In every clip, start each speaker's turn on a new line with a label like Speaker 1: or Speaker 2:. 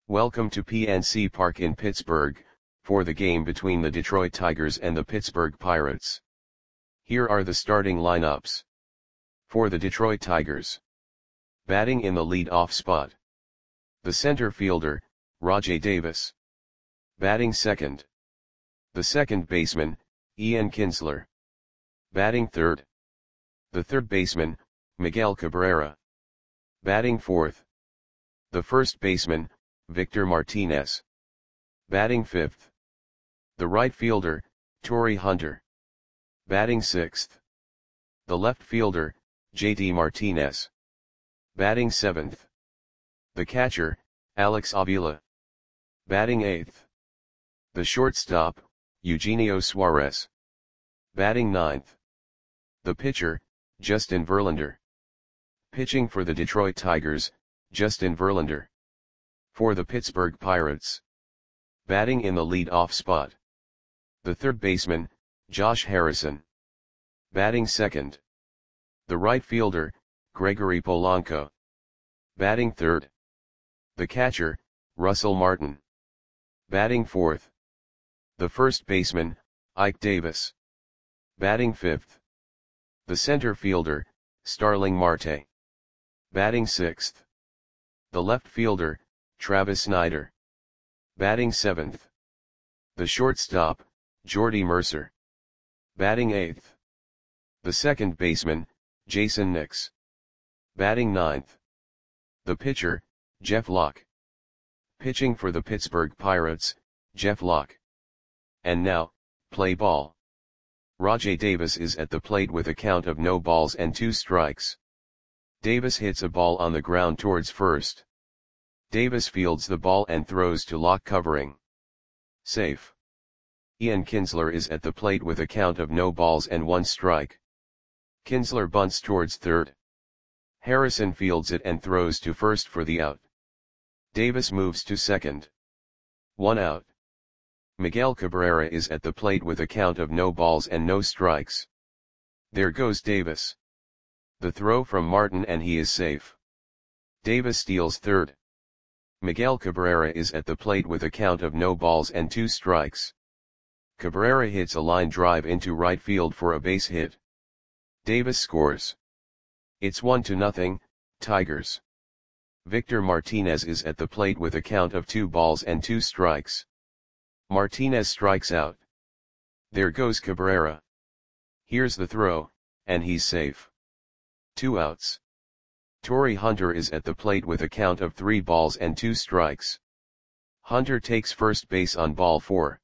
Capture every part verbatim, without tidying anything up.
Speaker 1: Welcome to P N C Park in Pittsburgh, for the game between the Detroit Tigers and the Pittsburgh Pirates. Here are the starting lineups. For the Detroit Tigers. Batting in the lead-off spot. The center fielder, Rajai Davis. Batting second. The second baseman, Ian Kinsler. Batting third. The third baseman, Miguel Cabrera. Batting fourth. The first baseman, Victor Martinez. Batting fifth. The right fielder, Torii Hunter. Batting sixth. The left fielder, J D Martinez. Batting seventh. The catcher, Alex Avila. Batting eighth. The shortstop, Eugenio Suarez. Batting ninth. The pitcher, Justin Verlander. Pitching for the Detroit Tigers, Justin Verlander. For the Pittsburgh Pirates. Batting in the lead-off spot. The third baseman, Josh Harrison. Batting second. The right fielder, Gregory Polanco. Batting third. The catcher, Russell Martin. Batting fourth. The first baseman, Ike Davis. Batting fifth. The center fielder, Starling Marte. Batting sixth. The left fielder, Travis Snider. Batting seventh. The shortstop, Jordy Mercer. Batting eighth. The second baseman, Jason Nix. Batting ninth. The pitcher, Jeff Locke. Pitching for the Pittsburgh Pirates, Jeff Locke. And now, play ball. Rajai Davis is at the plate with a count of no balls and two strikes. Davis hits a ball on the ground towards first. Davis fields the ball and throws to Locke covering. Safe. Ian Kinsler is at the plate with a count of no balls and one strike. Kinsler bunts towards third. Harrison fields it and throws to first for the out. Davis moves to second. One out. Miguel Cabrera is at the plate with a count of no balls and no strikes. There goes Davis. The throw from Martin and he is safe. Davis steals third. Miguel Cabrera is at the plate with a count of no balls and two strikes. Cabrera hits a line drive into right field for a base hit. Davis scores. It's one to nothing, Tigers. Victor Martinez is at the plate with a count of two balls and two strikes. Martinez strikes out. There goes Cabrera. Here's the throw, and he's safe. Two outs. Torii Hunter is at the plate with a count of three balls and two strikes. Hunter takes first base on ball four.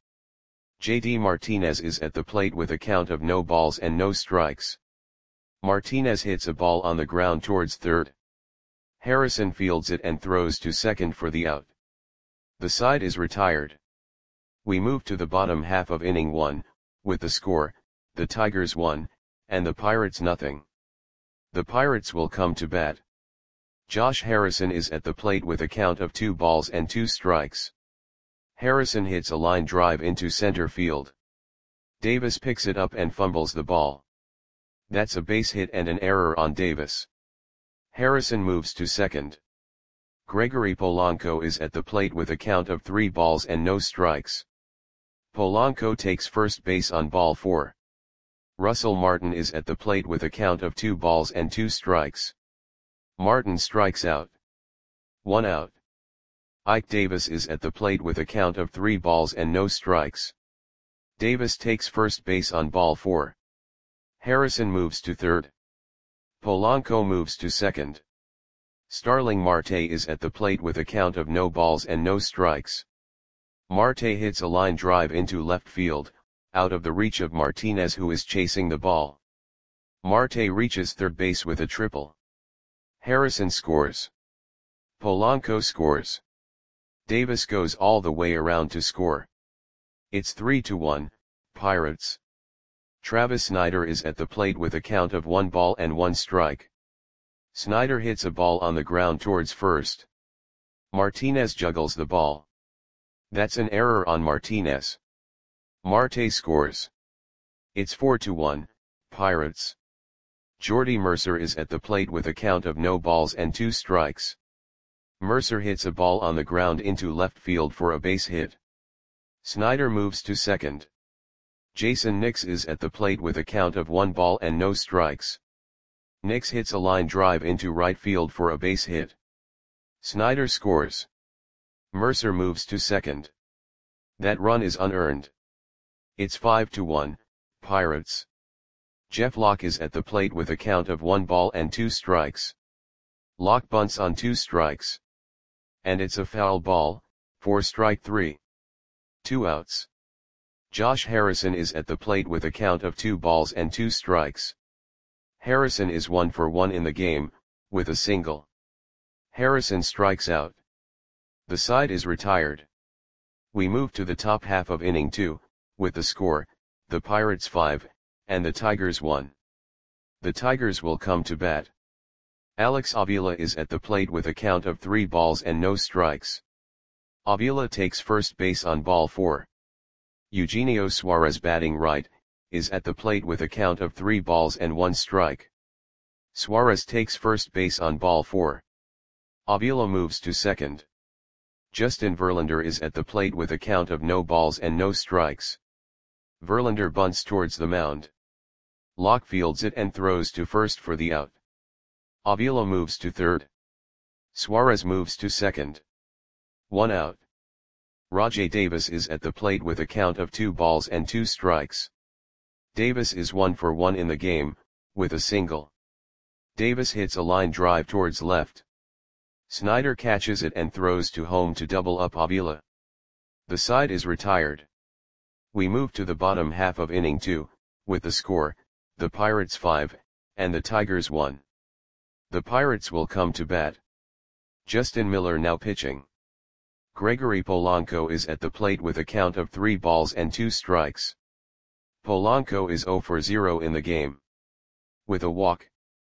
Speaker 1: J D Martinez is at the plate with a count of no balls and no strikes. Martinez hits a ball on the ground towards third. Harrison fields it and throws to second for the out. The side is retired. We move to the bottom half of inning one, with the score, the Tigers one, and the Pirates nothing. The Pirates will come to bat. Josh Harrison is at the plate with a count of two balls and two strikes. Harrison hits a line drive into center field. Davis picks it up and fumbles the ball. That's a base hit and an error on Davis. Harrison moves to second. Gregory Polanco is at the plate with a count of three balls and no strikes. Polanco takes first base on ball four. Russell Martin is at the plate with a count of two balls and two strikes. Martin strikes out. One out. Ike Davis is at the plate with a count of three balls and no strikes. Davis takes first base on ball four. Harrison moves to third. Polanco moves to second. Starling Marte is at the plate with a count of no balls and no strikes. Marte hits a line drive into left field, out of the reach of Martinez who is chasing the ball. Marte reaches third base with a triple. Harrison scores. Polanco scores. Davis goes all the way around to score. It's three to one, Pirates. Travis Snider is at the plate with a count of one ball and one strike. Snider hits a ball on the ground towards first. Martinez juggles the ball. That's an error on Martinez. Marte scores. It's four to one, Pirates. Jordy Mercer is at the plate with a count of no balls and two strikes. Mercer hits a ball on the ground into left field for a base hit. Snyder moves to second. Jason Nix is at the plate with a count of one ball and no strikes. Nix hits a line drive into right field for a base hit. Snyder scores. Mercer moves to second. That run is unearned. It's five to one, Pirates. Jeff Locke is at the plate with a count of one ball and two strikes. Locke bunts on two strikes. And it's a foul ball, for strike three. Two outs. Josh Harrison is at the plate with a count of two balls and two strikes. Harrison is one for one in the game, with a single. Harrison strikes out. The side is retired. We move to the top half of inning two, with the score, the Pirates five, and the Tigers one. The Tigers will come to bat. Alex Avila is at the plate with a count of three balls and no strikes. Avila takes first base on ball four. Eugenio Suarez, batting right, is at the plate with a count of three balls and one strike. Suarez takes first base on ball four. Avila moves to second. Justin Verlander is at the plate with a count of no balls and no strikes. Verlander bunts towards the mound. Locke fields it and throws to first for the out. Avila moves to third. Suarez moves to second. One out. Rajai Davis is at the plate with a count of two balls and two strikes. Davis is one for one in the game, with a single. Davis hits a line drive towards left. Snyder catches it and throws to home to double up Avila. The side is retired. We move to the bottom half of inning two, with the score, the Pirates five, and the Tigers one. The Pirates will come to bat. Justin Miller now pitching. Gregory Polanco is at the plate with a count of three balls and two strikes. Polanco is zero for zero in the game. With a walk.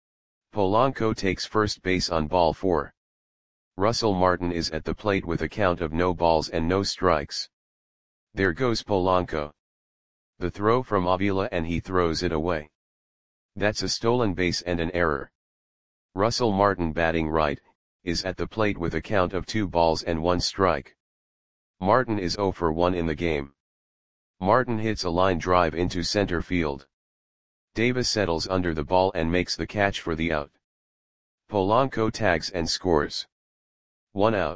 Speaker 1: Polanco takes first base on ball four. Russell Martin is at the plate with a count of no balls and no strikes. There goes Polanco. The throw from Avila and he throws it away. That's a stolen base and an error. Russell Martin, batting right, is at the plate with a count of two balls and one strike. Martin is zero for one in the game. Martin hits a line drive into center field. Davis settles under the ball and makes the catch for the out. Polanco tags and scores. One out.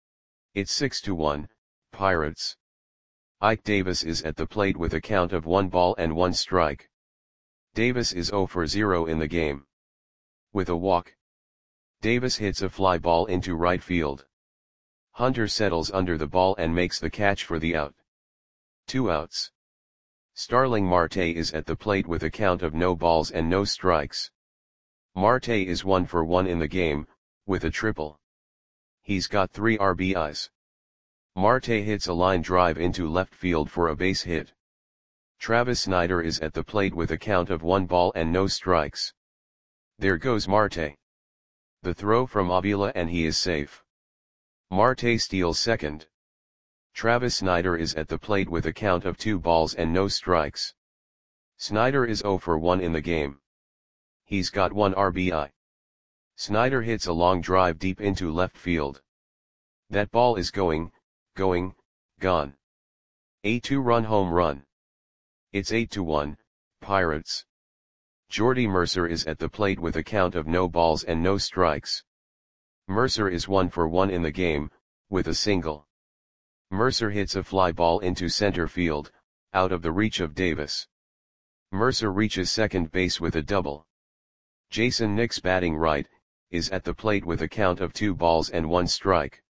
Speaker 1: It's six to one, Pirates. Ike Davis is at the plate with a count of one ball and one strike. Davis is zero for zero in the game. With a walk. Davis hits a fly ball into right field. Hunter settles under the ball and makes the catch for the out. Two outs. Starling Marte is at the plate with a count of no balls and no strikes. Marte is one for one in the game, with a triple. He's got three R B Is. Marte hits a line drive into left field for a base hit. Travis Snyder is at the plate with a count of one ball and no strikes. There goes Marte. The throw from Avila and he is safe. Marte steals second. Travis Snyder is at the plate with a count of two balls and no strikes. Snyder is zero for one in the game. He's got one R B I. Snyder hits a long drive deep into left field. That ball is going, going, gone. A two-run home run. It's eight to one, Pirates. Jordy Mercer is at the plate with a count of no balls and no strikes. Mercer is one for one in the game, with a single. Mercer hits a fly ball into center field, out of the reach of Davis. Mercer reaches second base with a double. Jason Nix, batting right, is at the plate with a count of two balls and one strike.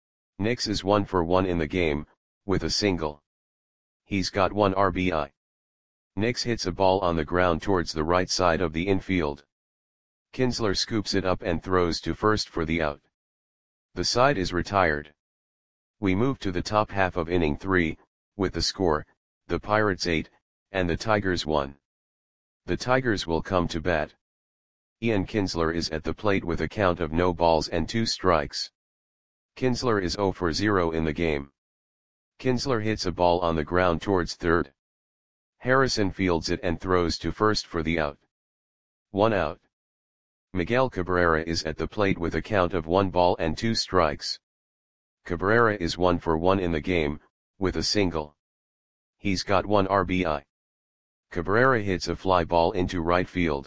Speaker 1: Nix is one for one in the game, with a single. He's got one R B I. Nix hits a ball on the ground towards the right side of the infield. Kinsler scoops it up and throws to first for the out. The side is retired. We move to the top half of inning three, with the score, the Pirates eight, and the Tigers one. The Tigers will come to bat. Ian Kinsler is at the plate with a count of no balls and two strikes. Kinsler is zero for zero in the game. Kinsler hits a ball on the ground towards third. Harrison fields it and throws to first for the out. One out. Miguel Cabrera is at the plate with a count of one ball and two strikes. Cabrera is one for one in the game, with a single. He's got one R B I. Cabrera hits a fly ball into right field.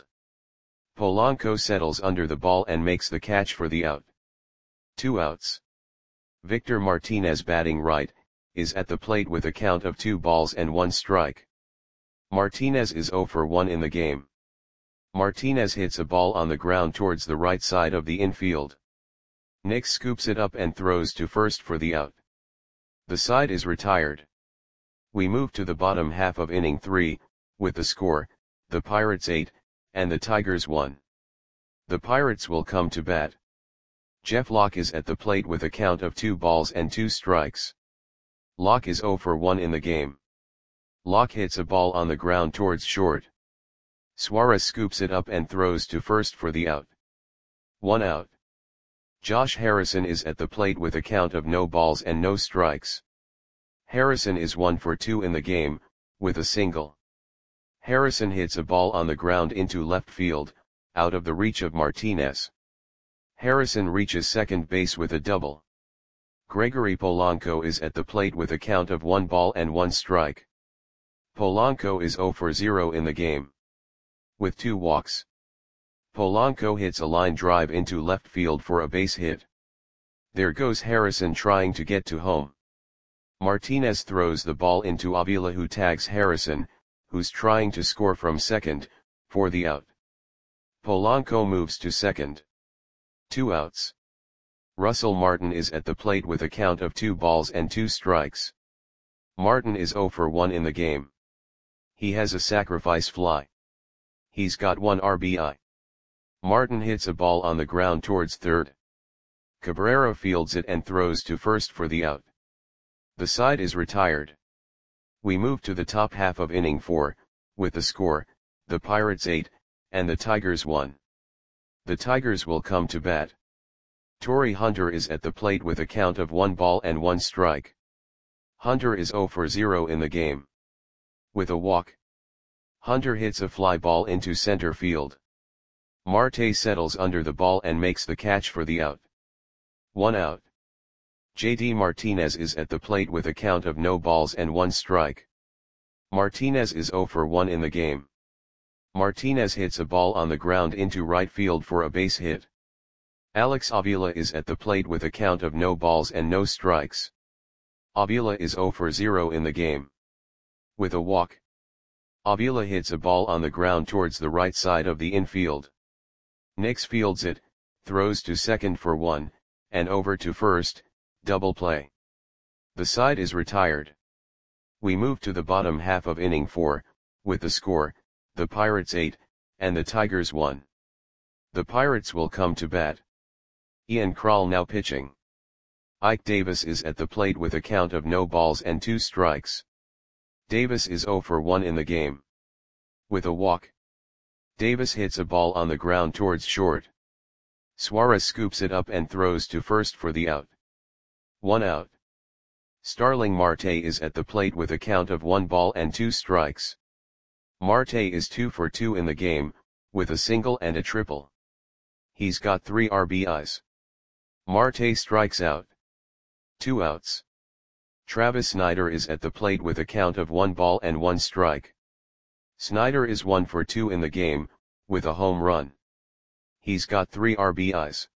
Speaker 1: Polanco settles under the ball and makes the catch for the out. Two outs. Victor Martinez, batting right, is at the plate with a count of two balls and one strike. Martinez is zero for one in the game. Martinez hits a ball on the ground towards the right side of the infield. Nick scoops it up and throws to first for the out. The side is retired. We move to the bottom half of inning three, with the score, the Pirates eight, and the Tigers one. The Pirates will come to bat. Jeff Locke is at the plate with a count of two balls and two strikes. Locke is zero for one in the game. Locke hits a ball on the ground towards short. Suarez scoops it up and throws to first for the out. One out. Josh Harrison is at the plate with a count of no balls and no strikes. Harrison is one for two in the game, with a single. Harrison hits a ball on the ground into left field, out of the reach of Martinez. Harrison reaches second base with a double. Gregory Polanco is at the plate with a count of one ball and one strike. Polanco is zero for zero in the game, with two walks. Polanco hits a line drive into left field for a base hit. There goes Harrison trying to get to home. Martinez throws the ball into Avila, who tags Harrison, who's trying to score from second, for the out. Polanco moves to second. Two outs. Russell Martin is at the plate with a count of two balls and two strikes. Martin is zero for one in the game. He has a sacrifice fly. He's got one R B I. Martin hits a ball on the ground towards third. Cabrera fields it and throws to first for the out. The side is retired. We move to the top half of inning four, with the score, the Pirates eight, and the Tigers one. The Tigers will come to bat. Torii Hunter is at the plate with a count of one ball and one strike. Hunter is zero for zero in the game, with a walk. Hunter hits a fly ball into center field. Marte settles under the ball and makes the catch for the out. One out. J D Martinez is at the plate with a count of no balls and one strike. Martinez is zero for one in the game. Martinez hits a ball on the ground into right field for a base hit. Alex Avila is at the plate with a count of no balls and no strikes. Avila is zero for zero in the game, with a walk. Avila hits a ball on the ground towards the right side of the infield. Nix fields it, throws to second for one, and over to first, double play. The side is retired. We move to the bottom half of inning four, with the score, the Pirates eight, and the Tigers one. The Pirates will come to bat. Ian Krall now pitching. Ike Davis is at the plate with a count of no balls and two strikes. Davis is zero for one in the game, with a walk. Davis hits a ball on the ground towards short. Suarez scoops it up and throws to first for the out. One out. Starling Marte is at the plate with a count of one ball and two strikes. Marte is two for two in the game, with a single and a triple. He's got three R B Is. Marte strikes out. Two outs. Travis Snider is at the plate with a count of one ball and one strike. Snider is one for two in the game, with a home run. He's got three R B Is.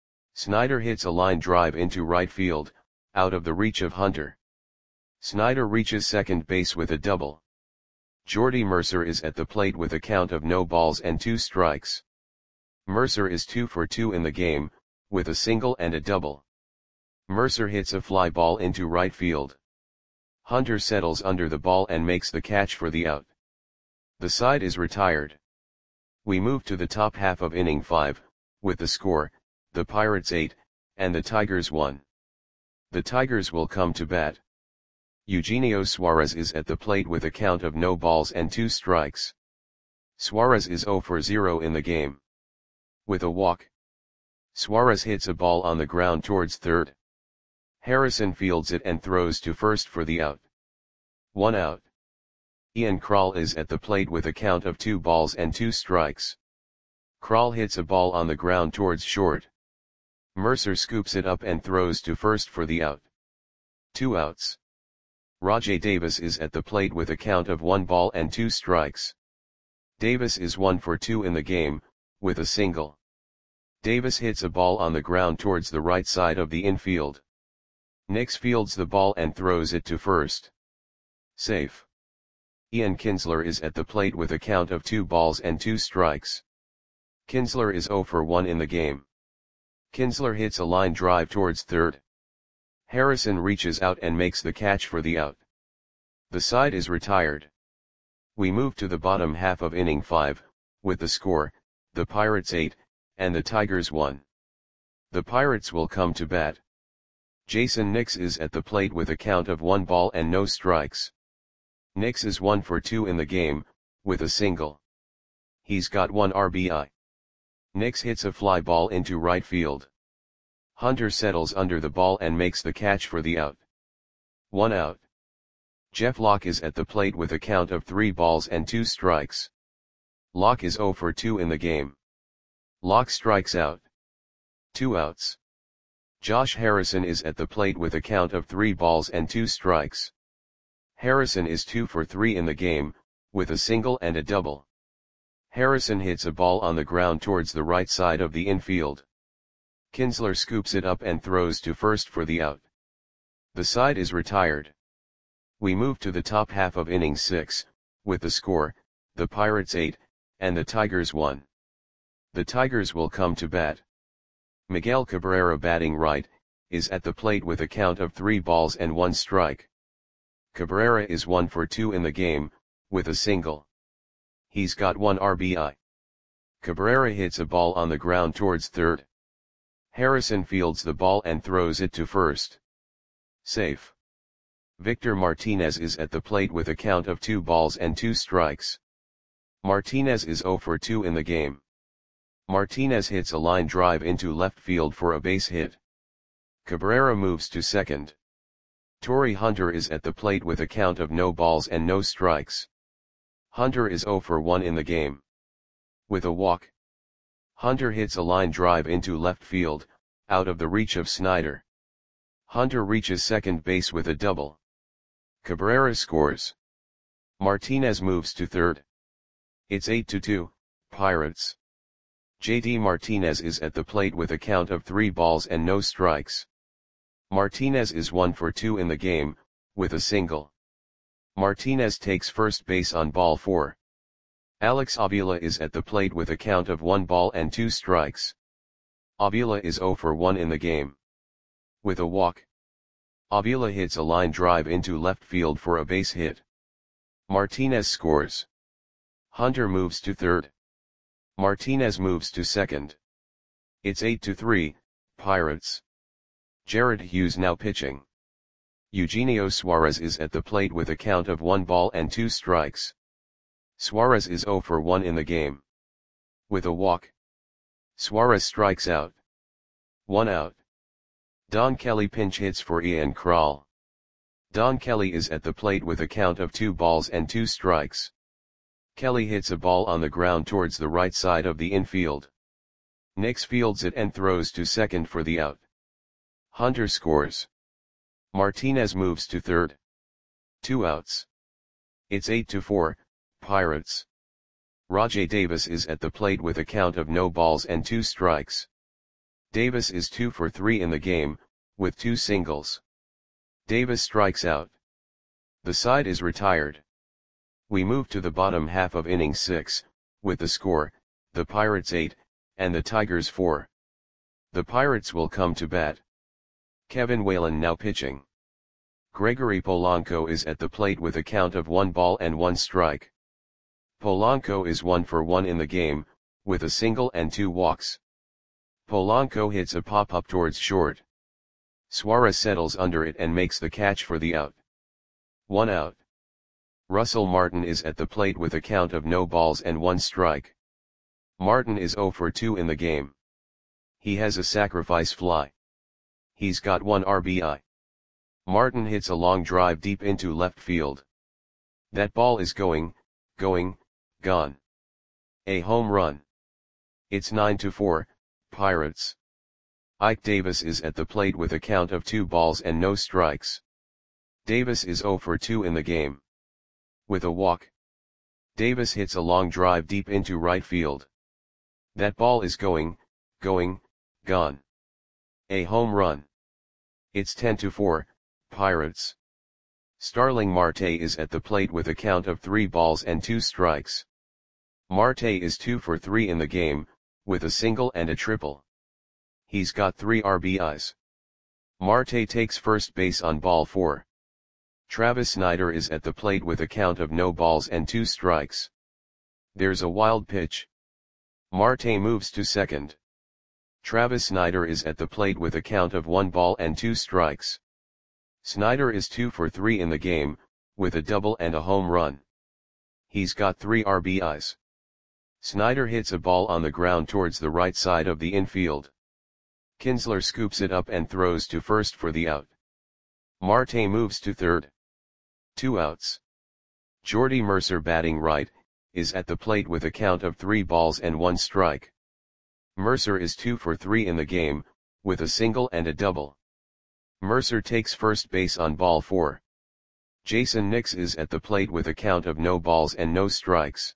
Speaker 1: Snider hits a line drive into right field, out of the reach of Hunter. Snider reaches second base with a double. Jordy Mercer is at the plate with a count of no balls and two strikes. Mercer is two for two in the game, with a single and a double. Mercer hits a fly ball into right field. Hunter settles under the ball and makes the catch for the out. The side is retired. We move to the top half of inning five, with the score, the Pirates eight, and the Tigers one. The Tigers will come to bat. Eugenio Suarez is at the plate with a count of no balls and two strikes. Suarez is zero for zero in the game, with a walk. Suarez hits a ball on the ground towards third. Harrison fields it and throws to first for the out. One out. Ian Krall is at the plate with a count of two balls and two strikes. Krall hits a ball on the ground towards short. Mercer scoops it up and throws to first for the out. Two outs. Rajai Davis is at the plate with a count of one ball and two strikes. Davis is one for two in the game, with a single. Davis hits a ball on the ground towards the right side of the infield. Nix fields the ball and throws it to first. Safe. Ian Kinsler is at the plate with a count of two balls and two strikes. Kinsler is zero for one in the game. Kinsler hits a line drive towards third. Harrison reaches out and makes the catch for the out. The side is retired. We move to the bottom half of inning five, with the score, the Pirates eight, and the Tigers one. The Pirates will come to bat. Jason Nix is at the plate with a count of one ball and no strikes. Nix is one for two in the game, with a single. He's got one R B I. Nix hits a fly ball into right field. Hunter settles under the ball and makes the catch for the out. One out. Jeff Locke is at the plate with a count of three balls and two strikes. Locke is zero for two in the game. Locke strikes out. Two outs. Josh Harrison is at the plate with a count of three balls and two strikes. Harrison is two for three in the game, with a single and a double. Harrison hits a ball on the ground towards the right side of the infield. Kinsler scoops it up and throws to first for the out. The side is retired. We move to the top half of inning six, with the score, the Pirates eight, and the Tigers one. The Tigers will come to bat. Miguel Cabrera, batting right, is at the plate with a count of three balls and one strike. Cabrera is one for two in the game, with a single. He's got one R B I. Cabrera hits a ball on the ground towards third. Harrison fields the ball and throws it to first. Safe. Victor Martinez is at the plate with a count of two balls and two strikes. Martinez is zero for two in the game. Martinez hits a line drive into left field for a base hit. Cabrera moves to second. Torrey Hunter is at the plate with a count of no balls and no strikes. Hunter is zero for one in the game. With a walk. Hunter hits a line drive into left field, out of the reach of Snyder. Hunter reaches second base with a double. Cabrera scores. Martinez moves to third. It's eight to two, Pirates. J D Martinez is at the plate with a count of three balls and no strikes. Martinez is one for two in the game, with a single. Martinez takes first base on ball four. Alex Avila is at the plate with a count of one ball and two strikes. Avila is zero for one in the game. With a walk. Avila hits a line drive into left field for a base hit. Martinez scores. Hunter moves to third. Martinez moves to second. It's eight to three, Pirates. Jared Hughes now pitching. Eugenio Suarez is at the plate with a count of one ball and two strikes. Suarez is zero for one in the game. With a walk. Suarez strikes out. One out. Don Kelly pinch hits for Ian Krall. Don Kelly is at the plate with a count of two balls and two strikes. Kelly hits a ball on the ground towards the right side of the infield. Nix fields it and throws to second for the out. Hunter scores. Martinez moves to third. Two outs. It's eight to four, Pirates. Rajai Davis is at the plate with a count of no balls and two strikes. Davis is two for three in the game, with two singles. Davis strikes out. The side is retired. We move to the bottom half of inning six, with the score, the Pirates eight, and the Tigers four. The Pirates will come to bat. Kevin Whalen now pitching. Gregory Polanco is at the plate with a count of one ball and one strike. Polanco is one for one in the game, with a single and two walks. Polanco hits a pop-up towards short. Suarez settles under it and makes the catch for the out. One out. Russell Martin is at the plate with a count of no balls and one strike. Martin is zero for two in the game. He has a sacrifice fly. He's got one R B I. Martin hits a long drive deep into left field. That ball is going, going, gone. A home run. It's nine to four, Pirates. Ike Davis is at the plate with a count of two balls and no strikes. Davis is zero for two in the game. With a walk, Davis hits a long drive deep into right field. That ball is going, going, gone. A home run. It's ten to four, Pirates. Starling Marte is at the plate with a count of three balls and two strikes. Marte is two for three in the game, with a single and a triple. He's got three R B Is. Marte takes first base on ball four. Travis Snider is at the plate with a count of no balls and two strikes. There's a wild pitch. Marte moves to second. Travis Snider is at the plate with a count of one ball and two strikes. Snider is two for three in the game, with a double and a home run. He's got three R B Is. Snider hits a ball on the ground towards the right side of the infield. Kinsler scoops it up and throws to first for the out. Marte moves to third. Two outs. Jordy Mercer, batting right, is at the plate with a count of three balls and one strike. Mercer is two for three in the game, with a single and a double. Mercer takes first base on ball four. Jason Nix is at the plate with a count of no balls and no strikes.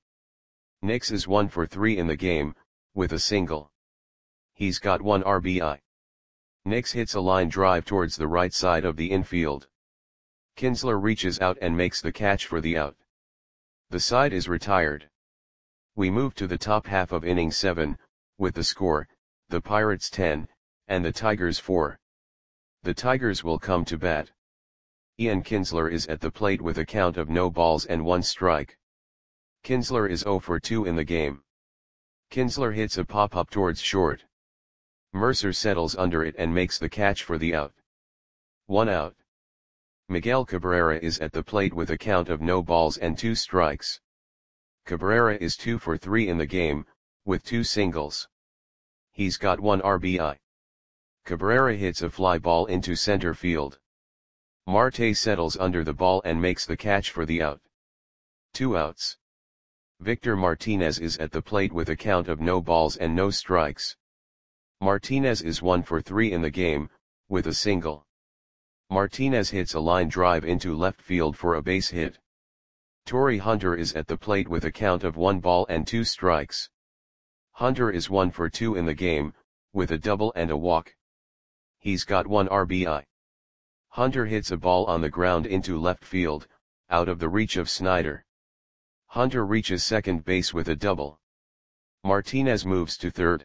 Speaker 1: Nix is one for three in the game, with a single. He's got one R B I. Nix hits a line drive towards the right side of the infield. Kinsler reaches out and makes the catch for the out. The side is retired. We move to the top half of inning seven, with the score, the Pirates ten, and the Tigers four. The Tigers will come to bat. Ian Kinsler is at the plate with a count of no balls and one strike. Kinsler is zero for two in the game. Kinsler hits a pop-up towards short. Mercer settles under it and makes the catch for the out. One out. Miguel Cabrera is at the plate with a count of no balls and two strikes. Cabrera is two for three in the game, with two singles. He's got one R B I. Cabrera hits a fly ball into center field. Marte settles under the ball and makes the catch for the out. Two outs. Victor Martinez is at the plate with a count of no balls and no strikes. Martinez is one for three in the game, with a single. Martinez hits a line drive into left field for a base hit. Torrey Hunter is at the plate with a count of one ball and two strikes. Hunter is one for two in the game, with a double and a walk. He's got one R B I. Hunter hits a ball on the ground into left field, out of the reach of Snider. Hunter reaches second base with a double. Martinez moves to third.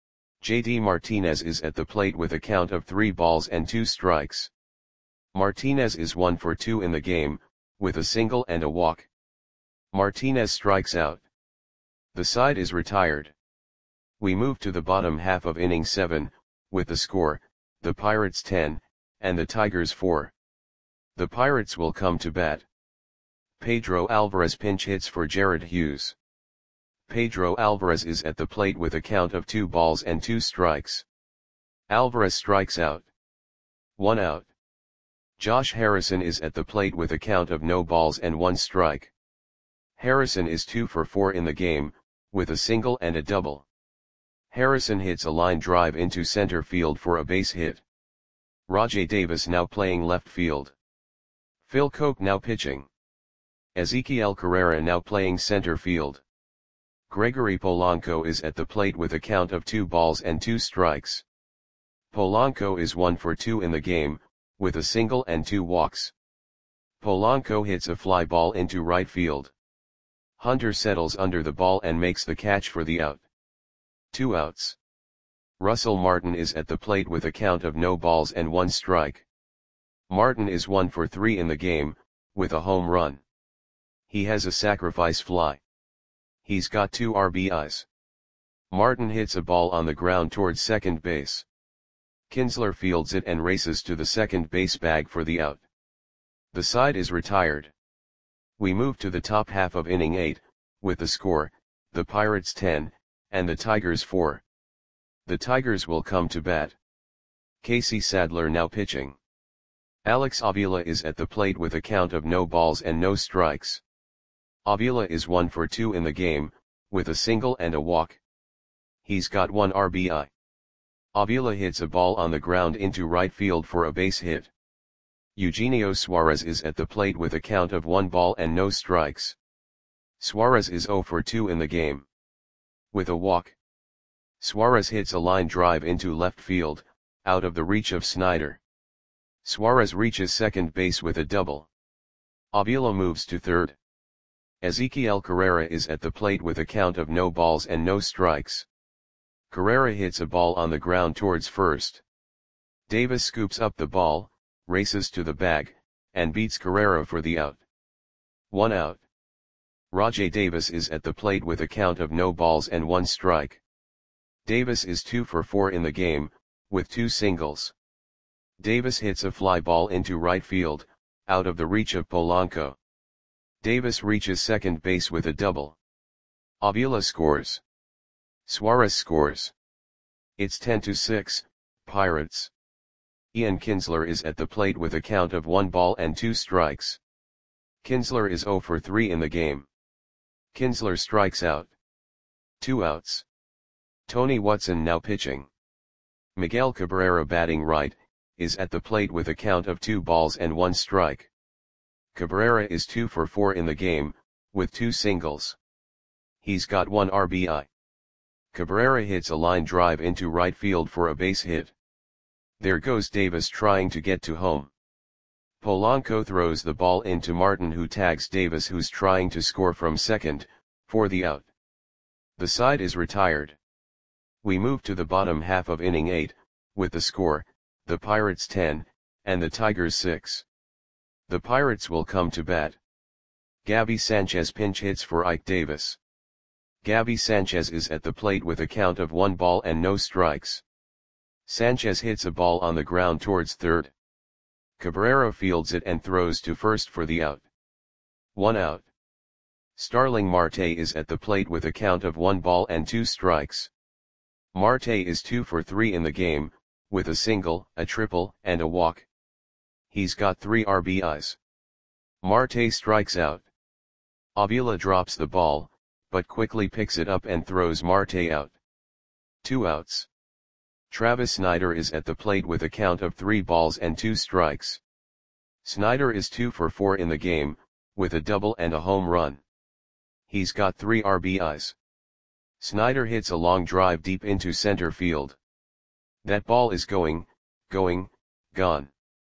Speaker 1: J D Martinez is at the plate with a count of three balls and two strikes. Martinez is one for two in the game, with a single and a walk. Martinez strikes out. The side is retired. We move to the bottom half of inning seven, with the score, the Pirates ten, and the Tigers four. The Pirates will come to bat. Pedro Alvarez pinch hits for Jared Hughes. Pedro Alvarez is at the plate with a count of two balls and two strikes. Alvarez strikes out. One out. Josh Harrison is at the plate with a count of no balls and one strike. Harrison is two for four in the game, with a single and a double. Harrison hits a line drive into center field for a base hit. Rajai Davis now playing left field. Phil Koch now pitching. Ezequiel Carrera now playing center field. Gregory Polanco is at the plate with a count of two balls and two strikes. Polanco is one for two in the game, with a single and two walks. Polanco hits a fly ball into right field. Hunter settles under the ball and makes the catch for the out. Two outs. Russell Martin is at the plate with a count of no balls and one strike. Martin is one for three in the game, with a home run. He has a sacrifice fly. He's got two R B Is. Martin hits a ball on the ground towards second base. Kinsler fields it and races to the second base bag for the out. The side is retired. We move to the top half of inning eight, with the score, the Pirates ten, and the Tigers four. The Tigers will come to bat. Casey Sadler now pitching. Alex Avila is at the plate with a count of no balls and no strikes. Avila is one for two in the game, with a single and a walk. He's got one R B I. Avila hits a ball on the ground into right field for a base hit. Eugenio Suarez is at the plate with a count of one ball and no strikes. Suarez is zero for two in the game. With a walk, Suarez hits a line drive into left field, out of the reach of Snyder. Suarez reaches second base with a double. Avila moves to third. Ezequiel Carrera is at the plate with a count of no balls and no strikes. Carrera hits a ball on the ground towards first. Davis scoops up the ball, races to the bag, and beats Carrera for the out. One out. Rajai Davis is at the plate with a count of no balls and one strike. Davis is two for four in the game, with two singles. Davis hits a fly ball into right field, out of the reach of Polanco. Davis reaches second base with a double. Avila scores. Suarez scores. It's ten to six, Pirates. Ian Kinsler is at the plate with a count of one ball and two strikes. Kinsler is zero for three in the game. Kinsler strikes out. Two outs. Tony Watson now pitching. Miguel Cabrera batting right, is at the plate with a count of two balls and one strike. Cabrera is two for four in the game, with two singles. He's got one R B I. Cabrera hits a line drive into right field for a base hit. There goes Davis trying to get to home. Polanco throws the ball into Martin, who tags Davis, who's trying to score from second, for the out. The side is retired. We move to the bottom half of inning eight, with the score, the Pirates ten, and the Tigers six. The Pirates will come to bat. Gabby Sanchez pinch hits for Ike Davis. Gabby Sanchez is at the plate with a count of one ball and no strikes. Sanchez hits a ball on the ground towards third. Cabrera fields it and throws to first for the out. One out. Starling Marte is at the plate with a count of one ball and two strikes. Marte is two for three in the game, with a single, a triple, and a walk. He's got three R B Is. Marte strikes out. Avila drops the ball, but quickly picks it up and throws Marte out. Two outs. Travis Snyder is at the plate with a count of three balls and two strikes. Snyder is two for four in the game, with a double and a home run. He's got three R B Is. Snyder hits a long drive deep into center field. That ball is going, going, gone.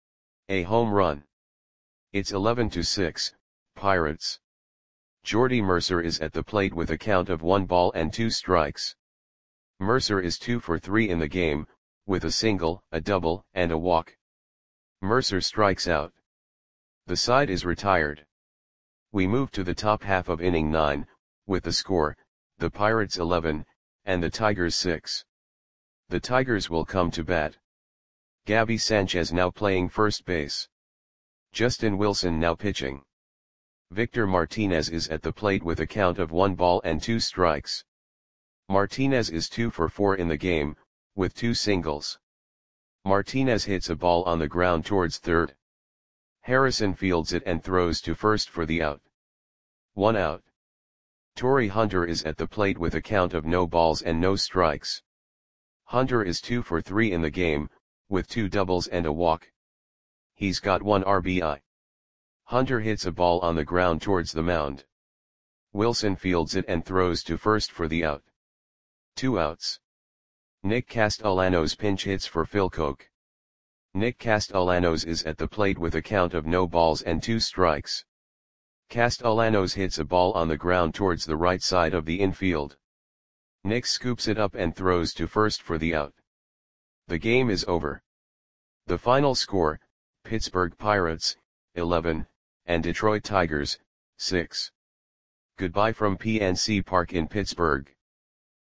Speaker 1: A home run. It's eleven to six, Pirates. Jordy Mercer is at the plate with a count of one ball and two strikes. Mercer is two for three in the game, with a single, a double, and a walk. Mercer strikes out. The side is retired. We move to the top half of inning nine, with the score, the Pirates eleven, and the Tigers six. The Tigers will come to bat. Gabby Sanchez now playing first base. Justin Wilson now pitching. Victor Martinez is at the plate with a count of one ball and two strikes. Martinez is two for four in the game, with two singles. Martinez hits a ball on the ground towards third. Harrison fields it and throws to first for the out. One out. Torrey Hunter is at the plate with a count of no balls and no strikes. Hunter is two for three in the game, with two doubles and a walk. He's got one R B I. Hunter hits a ball on the ground towards the mound. Wilson fields it and throws to first for the out. Two outs. Nick Castellanos pinch hits for Phil Koch. Nick Castellanos is at the plate with a count of no balls and two strikes. Castellanos hits a ball on the ground towards the right side of the infield. Nick scoops it up and throws to first for the out. The game is over. The final score, Pittsburgh Pirates, eleven, and Detroit Tigers, six. Goodbye from P N C Park in Pittsburgh.